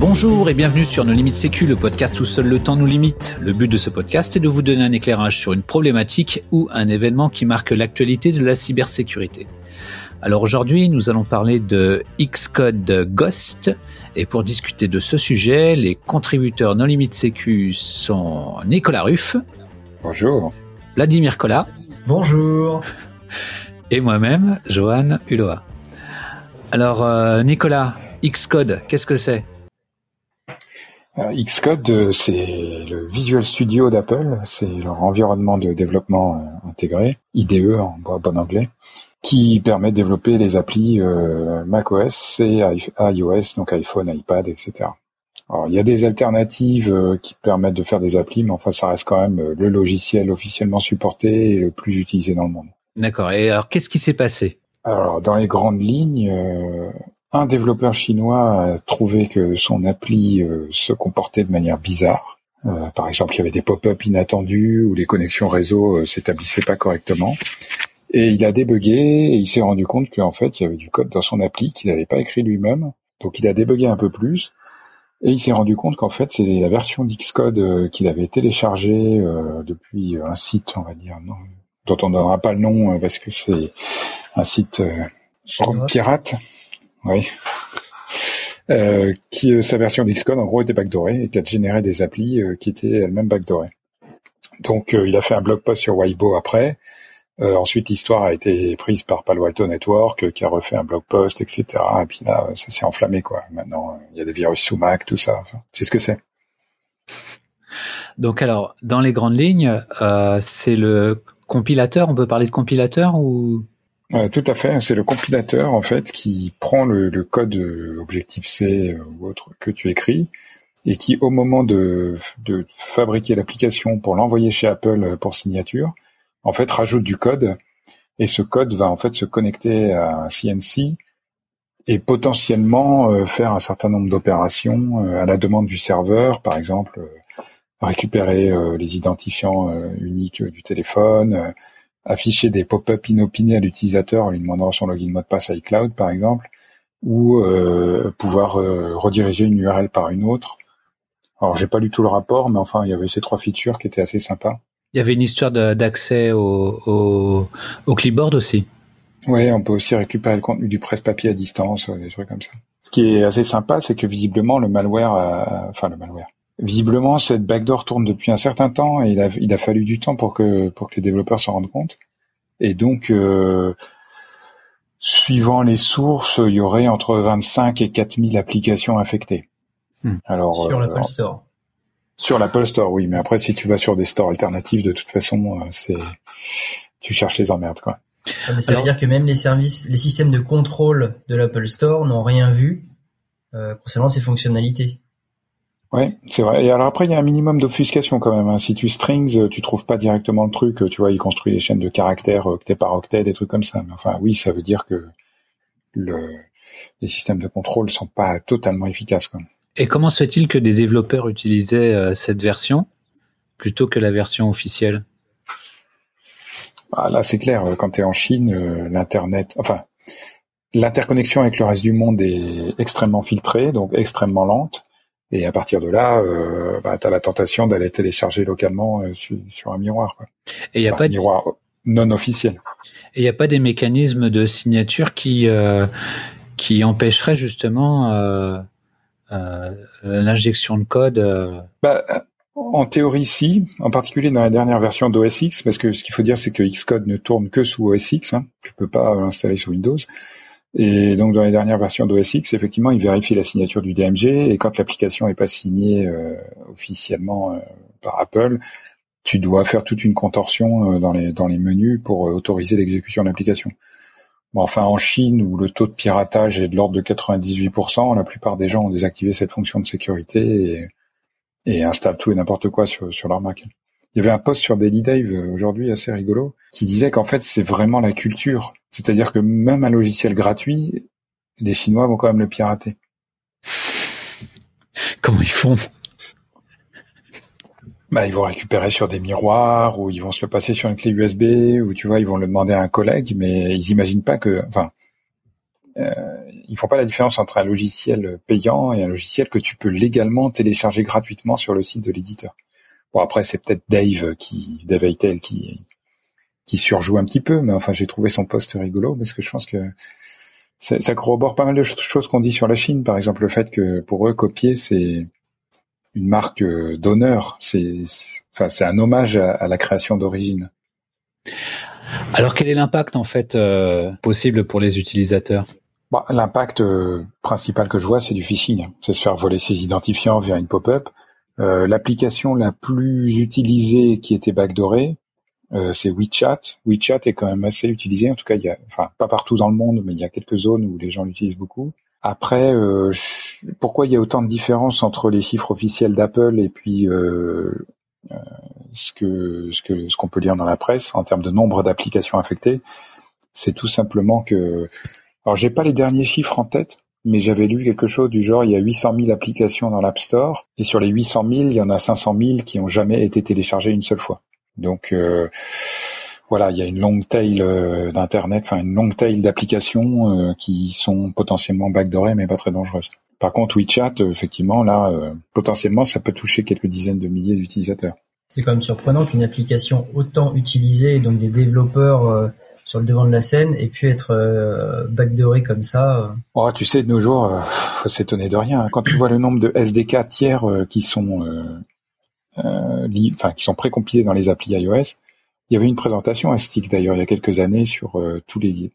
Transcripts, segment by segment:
Bonjour et bienvenue sur No Limites Sécu, le podcast où seul le temps nous limite. Le but de ce podcast est de vous donner un éclairage sur une problématique ou un événement qui marque l'actualité de la cybersécurité. Alors aujourd'hui, nous allons parler de Xcode Ghost et pour discuter de ce sujet, les contributeurs No Limites Sécu sont Nicolas Ruff. Bonjour. Vladimir Collat. Bonjour. Et moi-même, Johan Hulot. Alors Nicolas, Xcode, qu'est-ce que c'est ? Xcode, c'est le Visual Studio d'Apple, c'est leur environnement de développement intégré, IDE en bon anglais, qui permet de développer les applis macOS et iOS, donc iPhone, iPad, etc. Alors, il y a des alternatives qui permettent de faire des applis, mais enfin, ça reste quand même le logiciel officiellement supporté et le plus utilisé dans le monde. D'accord. Et alors, qu'est-ce qui s'est passé ? Alors, dans les grandes lignes, un développeur chinois a trouvé que son appli se comportait de manière bizarre. Par exemple, il y avait des pop-up inattendus ou les connexions réseau s'établissaient pas correctement. Et il a débugué et il s'est rendu compte qu'en fait, il y avait du code dans son appli qu'il n'avait pas écrit lui-même. Donc, il a débugué un peu plus. Et il s'est rendu compte qu'en fait, c'est la version d'Xcode qu'il avait téléchargée depuis un site, on va dire, dont on n'aura pas le nom parce que c'est un site pirate. Oui. Sa version d'Xcode, en gros, était backdoorée et qui a généré des applis qui étaient elles-mêmes backdoorées. Donc, il a fait un blog post sur Weibo après. Ensuite, l'histoire a été prise par Palo Alto Network, qui a refait un blog post, etc. Et puis là, ça s'est enflammé, quoi. Maintenant, il y a des virus sous Mac, tout ça. Enfin, tu sais ce que c'est. Donc, alors, dans les grandes lignes, c'est le compilateur. On peut parler de compilateur ou... Tout à fait, c'est le compilateur en fait qui prend le code Objective-C ou autre que tu écris et qui au moment de fabriquer l'application pour l'envoyer chez Apple pour signature, en fait rajoute du code et ce code va en fait se connecter à un CNC et potentiellement faire un certain nombre d'opérations à la demande du serveur, par exemple récupérer les identifiants uniques du téléphone, afficher des pop-up inopinés à l'utilisateur en lui demandant son login mot de passe à iCloud, par exemple, ou pouvoir rediriger une URL par une autre. Alors, j'ai pas lu tout le rapport, mais enfin, il y avait ces 3 features qui étaient assez sympas. Il y avait une histoire d'accès au clipboard aussi. Oui, on peut aussi récupérer le contenu du presse-papier à distance, des trucs comme ça. Ce qui est assez sympa, c'est que visiblement, visiblement, cette backdoor tourne depuis un certain temps et il a fallu du temps pour que les développeurs s'en rendent compte. Et donc, suivant les sources, il y aurait entre 25 et 4000 applications infectées. Alors, sur l'Apple Store. Sur l'Apple Store, oui. Mais après, si tu vas sur des stores alternatifs, de toute façon, tu cherches les emmerdes, quoi. Mais ça veut dire que même les systèmes de contrôle de l'Apple Store n'ont rien vu concernant ces fonctionnalités. Ouais, c'est vrai. Et alors après, il y a un minimum d'obfuscation quand même. Hein. Si tu strings, tu trouves pas directement le truc. Tu vois, il construit les chaînes de caractères octet par octet, des trucs comme ça. Mais enfin, oui, ça veut dire que les systèmes de contrôle sont pas totalement efficaces, quoi. Et comment se fait-il que des développeurs utilisaient cette version plutôt que la version officielle ? Ah, là, c'est clair. Quand tu es en Chine, l'interconnexion avec le reste du monde est extrêmement filtrée, donc extrêmement lente. Et à partir de là, tu as la tentation d'aller télécharger localement sur un miroir, quoi. Et il y a pas miroir non officiel. Et il n'y a pas des mécanismes de signature qui empêcheraient justement l'injection de code En théorie, si. En particulier dans la dernière version d'OS X, parce que ce qu'il faut dire, c'est que Xcode ne tourne que sous OS X. Hein. Tu peux pas l'installer sous Windows. Et donc, dans les dernières versions d'OS X, effectivement, il vérifie la signature du DMG, et quand l'application est pas signée officiellement par Apple, tu dois faire toute une contorsion dans les menus pour autoriser l'exécution de l'application. Bon, enfin, en Chine, où le taux de piratage est de l'ordre de 98%, la plupart des gens ont désactivé cette fonction de sécurité et installent tout et n'importe quoi sur leur Mac. Il y avait un post sur Daily Dave aujourd'hui assez rigolo qui disait qu'en fait c'est vraiment la culture, c'est-à-dire que même un logiciel gratuit, les Chinois vont quand même le pirater. Comment ils font ? Ils vont récupérer sur des miroirs ou ils vont se le passer sur une clé USB ou tu vois ils vont le demander à un collègue, mais ils imaginent pas que, ils font pas la différence entre un logiciel payant et un logiciel que tu peux légalement télécharger gratuitement sur le site de l'éditeur. Bon, après, c'est peut-être Dave Aitel qui surjoue un petit peu, mais enfin, j'ai trouvé son post rigolo parce que je pense que ça corrobore pas mal de choses qu'on dit sur la Chine. Par exemple, le fait que pour eux, copier, c'est une marque d'honneur. C'est un hommage à la création d'origine. Alors, quel est l'impact, en fait, possible pour les utilisateurs? L'impact principal que je vois, c'est du phishing. C'est se faire voler ses identifiants via une pop-up. L'application la plus utilisée qui était backdoorée, c'est WeChat. WeChat est quand même assez utilisé. En tout cas, pas partout dans le monde, mais il y a quelques zones où les gens l'utilisent beaucoup. Après, pourquoi il y a autant de différences entre les chiffres officiels d'Apple et puis ce qu'on peut lire dans la presse en termes de nombre d'applications affectées? C'est tout simplement que, alors j'ai pas les derniers chiffres en tête, mais j'avais lu quelque chose du genre, il y a 800 000 applications dans l'App Store, et sur les 800 000, il y en a 500 000 qui ont jamais été téléchargées une seule fois. Donc voilà, il y a une longue tail d'internet, une longue tail d'applications qui sont potentiellement backdoorées, mais pas très dangereuses. Par contre, WeChat, effectivement, là, potentiellement, ça peut toucher quelques dizaines de milliers d'utilisateurs. C'est quand même surprenant qu'une application autant utilisée, donc des développeurs sur le devant de la scène, ait pu être backdoorée comme ça. Oh, tu sais, de nos jours, faut s'étonner de rien. Quand tu vois le nombre de SDK tiers qui sont qui sont précompilés dans les applis iOS, il y avait une présentation à Stick d'ailleurs il y a quelques années sur tous les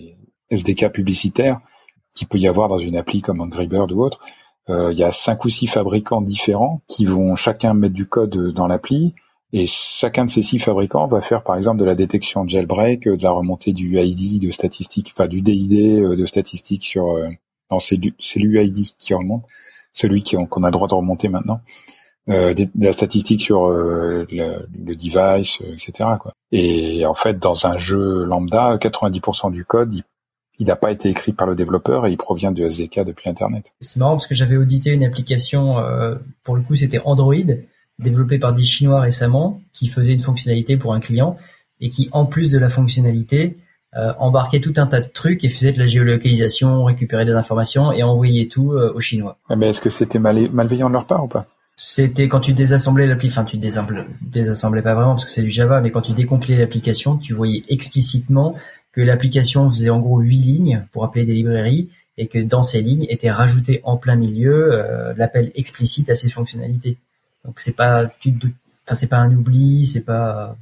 SDK publicitaires qu'il peut y avoir dans une appli comme Angry Bird ou autre. Il y a 5 ou 6 fabricants différents qui vont chacun mettre du code dans l'appli, et chacun de ces 6 fabricants va faire par exemple de la détection de jailbreak, de la remontée du ID de statistiques, du DID de statistiques sur c'est l'UID qui remonte, celui qu'on a le droit de remonter maintenant. De la statistique sur le device, etc. quoi. Et en fait, dans un jeu lambda, 90% du code, il n'a pas été écrit par le développeur et il provient du SDK depuis Internet. C'est marrant parce que j'avais audité une application, pour le coup c'était Android, développée par des Chinois récemment, qui faisait une fonctionnalité pour un client et qui, en plus de la fonctionnalité, embarquait tout un tas de trucs et faisait de la géolocalisation, récupérait des informations et envoyait tout aux Chinois. Mais est-ce que c'était malveillant de leur part ou pas? C'était quand tu désassemblais l'appli, tu désassemblais pas vraiment parce que c'est du Java, mais quand tu décompilais l'application, tu voyais explicitement que l'application faisait en gros 8 lignes pour appeler des librairies et que dans ces lignes était rajouté en plein milieu l'appel explicite à ces fonctionnalités. Donc c'est pas un oubli, c'est pas.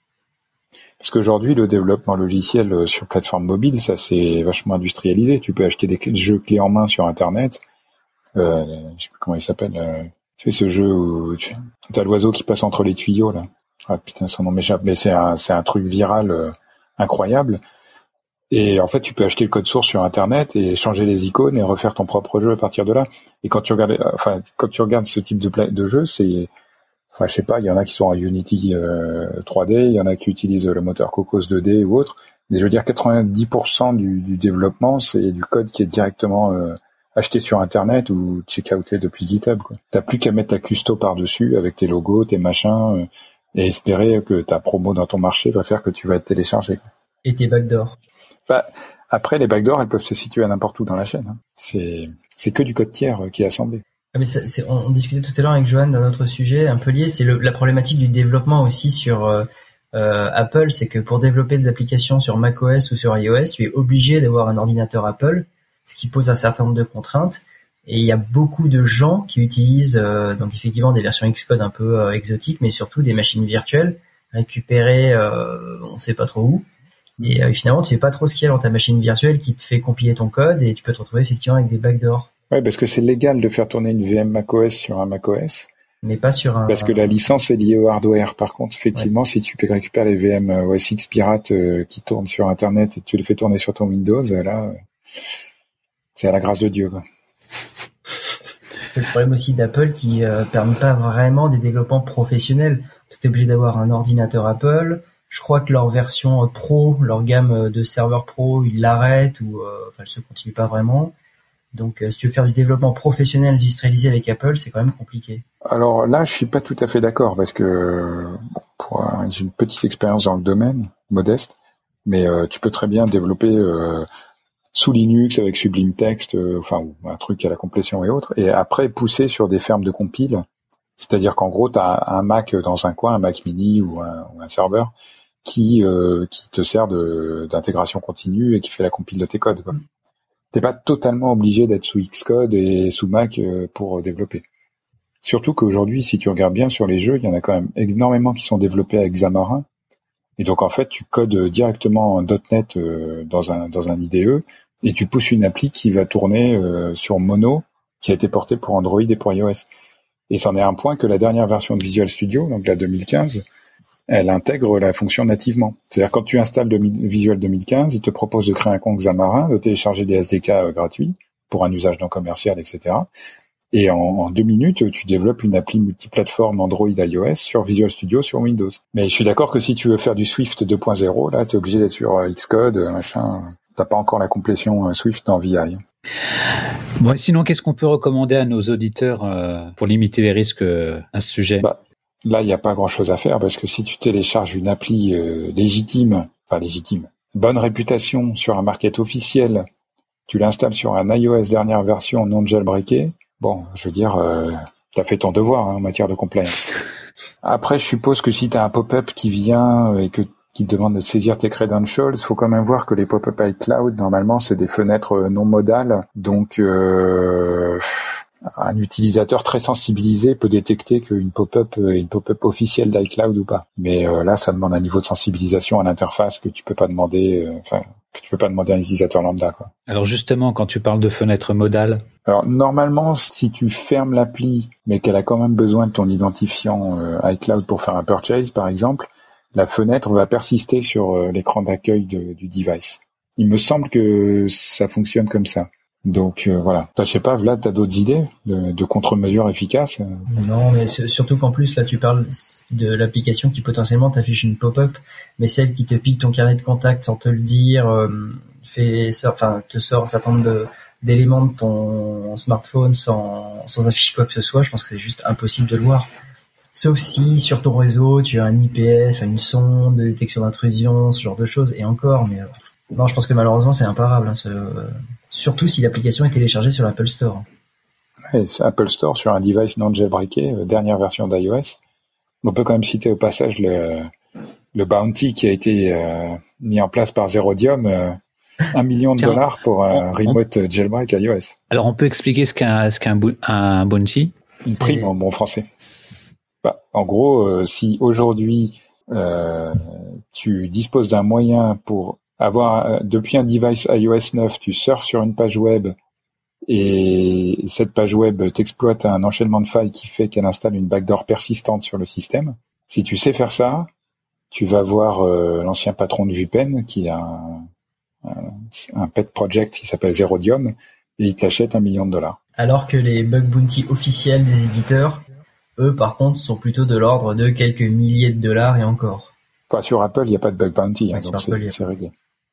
Parce qu'aujourd'hui, le développement logiciel sur plateforme mobile, ça c'est vachement industrialisé. Tu peux acheter des jeux clés en main sur Internet. Je sais plus comment il s'appelle. Tu sais, ce jeu où t'as l'oiseau qui passe entre les tuyaux, là. Ah, putain, son nom m'échappe. Mais c'est un truc viral, incroyable. Et en fait, tu peux acheter le code source sur Internet et changer les icônes et refaire ton propre jeu à partir de là. Et quand tu regardes ce type de jeu, je sais pas, il y en a qui sont en Unity 3D, il y en a qui utilisent le moteur Cocos 2D ou autre. Mais je veux dire, 90% du développement, c'est du code qui est directement acheté sur Internet ou check-outé depuis GitHub, quoi. T'as plus qu'à mettre ta custo par-dessus avec tes logos, tes machins, et espérer que ta promo dans ton marché va faire que tu vas être téléchargé, quoi. Et tes backdoors. Après, les backdoors, elles peuvent se situer à n'importe où dans la chaîne, hein. C'est que du code tiers qui est assemblé. Ah, mais on discutait tout à l'heure avec Johan d'un autre sujet un peu lié, c'est la problématique du développement aussi sur Apple, c'est que pour développer des applications sur macOS ou sur iOS, tu es obligé d'avoir un ordinateur Apple, ce qui pose un certain nombre de contraintes. Et il y a beaucoup de gens qui utilisent donc effectivement des versions Xcode un peu exotiques, mais surtout des machines virtuelles récupérées, on sait pas trop où. Et finalement, tu sais pas trop ce qu'il y a dans ta machine virtuelle qui te fait compiler ton code et tu peux te retrouver effectivement avec des backdoors. Ouais, parce que c'est légal de faire tourner une VM macOS sur un macOS. Mais pas sur un... Parce que la licence est liée au hardware. Par contre, effectivement, si tu peux récupérer les VM OS X pirates qui tournent sur Internet et que tu les fais tourner sur ton Windows, là, c'est à la grâce de Dieu, quoi. C'est le problème aussi d'Apple qui permet pas vraiment des développements professionnels. Tu es obligé d'avoir un ordinateur Apple. Je crois que leur version Pro, leur gamme de serveurs Pro, ils l'arrêtent ou elle se continue pas vraiment. Donc, si tu veux faire du développement professionnel industrialisé avec Apple, c'est quand même compliqué. Alors là, je suis pas tout à fait d'accord parce que j'ai une petite expérience dans le domaine, modeste, mais tu peux très bien développer sous Linux avec Sublime Text, ou un truc à la complétion et autres, et après pousser sur des fermes de compile. C'est-à-dire qu'en gros, tu as un Mac dans un coin, un Mac mini ou un serveur qui te sert d'intégration continue et qui fait la compile de tes codes, quoi. T'es pas totalement obligé d'être sous Xcode et sous Mac pour développer. Surtout qu'aujourd'hui, si tu regardes bien sur les jeux, il y en a quand même énormément qui sont développés avec Xamarin. Et donc, en fait, tu codes directement en .NET dans un IDE et tu pousses une appli qui va tourner sur Mono, qui a été portée pour Android et pour iOS. Et c'en est un point que la dernière version de Visual Studio, donc la 2015, elle intègre la fonction nativement. C'est-à-dire quand tu installes Visual 2015, il te propose de créer un compte Xamarin, de télécharger des SDK gratuits pour un usage non commercial, etc. Et en 2 minutes, tu développes une appli multiplateforme Android iOS sur Visual Studio sur Windows. Mais je suis d'accord que si tu veux faire du Swift 2.0, là, t'es obligé d'être sur Xcode, machin. T'as pas encore la complétion Swift dans VI. Bon, et sinon, qu'est-ce qu'on peut recommander à nos auditeurs pour limiter les risques à ce sujet? Là, il n'y a pas grand-chose à faire parce que si tu télécharges une appli légitime, bonne réputation sur un market officiel, tu l'installes sur un iOS dernière version non jailbreaké, bon, je veux dire, t'as fait ton devoir en matière de compliance. Après, je suppose que si t'as un pop-up qui vient et qui te demande de saisir tes credentials, il faut quand même voir que les pop-up iCloud, normalement, c'est des fenêtres non modales, donc un utilisateur très sensibilisé peut détecter qu'une pop-up est une pop-up officielle d'iCloud ou pas. Mais là, ça demande un niveau de sensibilisation à l'interface que tu peux pas demander, à un utilisateur lambda, quoi. Alors justement, quand tu parles de fenêtre modale, alors normalement, si tu fermes l'appli, mais qu'elle a quand même besoin de ton identifiant iCloud pour faire un purchase, par exemple, la fenêtre va persister sur l'écran d'accueil du device. Il me semble que ça fonctionne comme ça. Donc voilà. Je sais pas, Vlad, t'as d'autres idées de contre-mesures efficaces? Non, mais surtout qu'en plus là tu parles de l'application qui potentiellement t'affiche une pop-up, mais celle qui te pique ton carnet de contact sans te le dire, te sort un certain nombre d'éléments de ton smartphone sans afficher quoi que ce soit. Je pense que c'est juste impossible de le voir. Sauf si sur ton réseau tu as un IPF, une sonde de détection d'intrusion, ce genre de choses. Et encore, mais non, je pense que malheureusement c'est imparable. Surtout si l'application est téléchargée sur l'Apple Store. Ouais, c'est Apple Store sur un device non jailbreaké, dernière version d'iOS. On peut quand même citer au passage le bounty qui a été mis en place par Zerodium, $1 million pour un remote jailbreak iOS. Alors on peut expliquer ce qu'un bounty? Une prime en bon français. En gros, si aujourd'hui tu disposes d'un moyen pour avoir depuis un device iOS 9, tu surfes sur une page web et cette page web t'exploite un enchaînement de failles qui fait qu'elle installe une backdoor persistante sur le système. Si tu sais faire ça, tu vas voir l'ancien patron de VPN qui a un pet project qui s'appelle Zerodium et il t'achète $1 million. Alors que les bug bounty officiels des éditeurs, eux par contre, sont plutôt de l'ordre de quelques milliers de dollars et encore. Enfin, sur Apple, il n'y a pas de bug bounty, donc c'est réglé.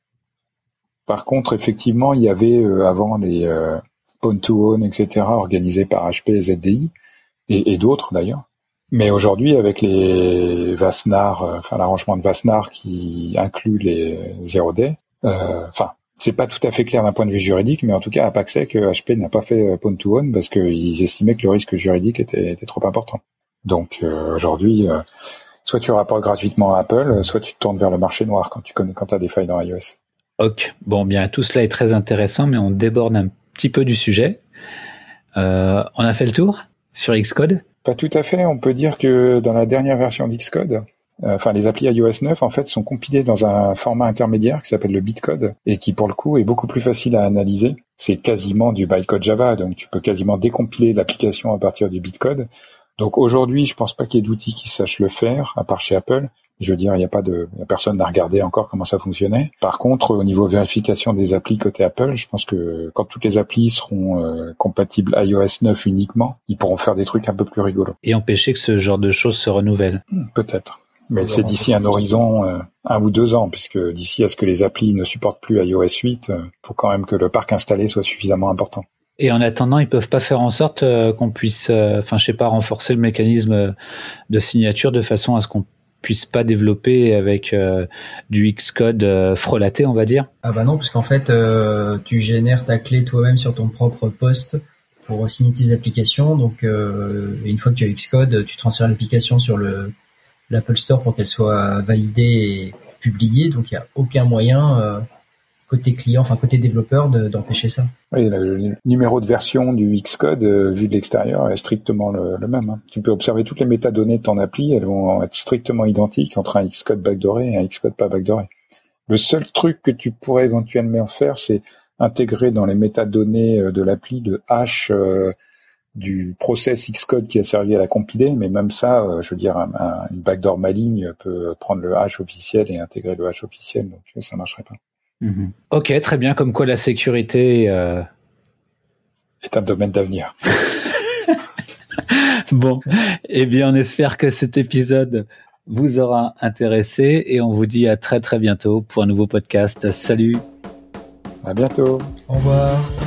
Par contre, effectivement, il y avait avant les Pwn to Own, etc., organisés par HP, ZDI et d'autres d'ailleurs. Mais aujourd'hui, avec les Wassenaar, l'arrangement de Wassenaar qui inclut les Zero Day, c'est pas tout à fait clair d'un point de vue juridique, mais en tout cas, Apaxec, HP n'a pas fait Pwn to Own parce qu'ils estimaient que le risque juridique était trop important. Donc aujourd'hui, soit tu rapportes gratuitement à Apple, soit tu te tournes vers le marché noir quand tu as des failles dans iOS. Ok, bon bien, tout cela est très intéressant, mais on déborde un petit peu du sujet. On a fait le tour sur Xcode? Pas tout à fait, on peut dire que dans la dernière version d'Xcode, les applis iOS 9 en fait sont compilées dans un format intermédiaire qui s'appelle le bytecode et qui pour le coup est beaucoup plus facile à analyser. C'est quasiment du bytecode Java, donc tu peux quasiment décompiler l'application à partir du bytecode. Donc aujourd'hui, je pense pas qu'il y ait d'outils qui sachent le faire, à part chez Apple. Je veux dire, il y a personne n'a regardé encore comment ça fonctionnait. Par contre, au niveau vérification des applis côté Apple, je pense que quand toutes les applis seront compatibles iOS 9 uniquement, ils pourront faire des trucs un peu plus rigolos. Et empêcher que ce genre de choses se renouvellent. Peut-être. Mais c'est d'ici un horizon 1 ou 2 ans, puisque d'ici à ce que les applis ne supportent plus iOS 8, faut quand même que le parc installé soit suffisamment important. Et en attendant, ils peuvent pas faire en sorte qu'on puisse, renforcer le mécanisme de signature de façon à ce qu'on puisse pas développer avec du Xcode frelaté, on va dire? Ah bah non, parce qu'en fait, tu génères ta clé toi-même sur ton propre poste pour signer tes applications. Donc, une fois que tu as Xcode, tu transfères l'application sur l'Apple Store pour qu'elle soit validée et publiée. Donc, il n'y a aucun moyen côté client, enfin côté développeur, d'empêcher ça. Oui, le numéro de version du Xcode vu de l'extérieur est strictement le même. Hein. Tu peux observer toutes les métadonnées de ton appli, elles vont être strictement identiques entre un Xcode backdooré et un Xcode pas backdooré. Le seul truc que tu pourrais éventuellement faire, c'est intégrer dans les métadonnées de l'appli le hash du process Xcode qui a servi à la compiler, mais même ça, je veux dire, une backdoor maligne peut prendre le hash officiel et intégrer le hash officiel, donc ça marcherait pas. Mmh. Ok, très bien, comme quoi la sécurité est un domaine d'avenir. Bon, eh bien on espère que cet épisode vous aura intéressé et on vous dit à très très bientôt pour un nouveau podcast. Salut. À bientôt. Au revoir.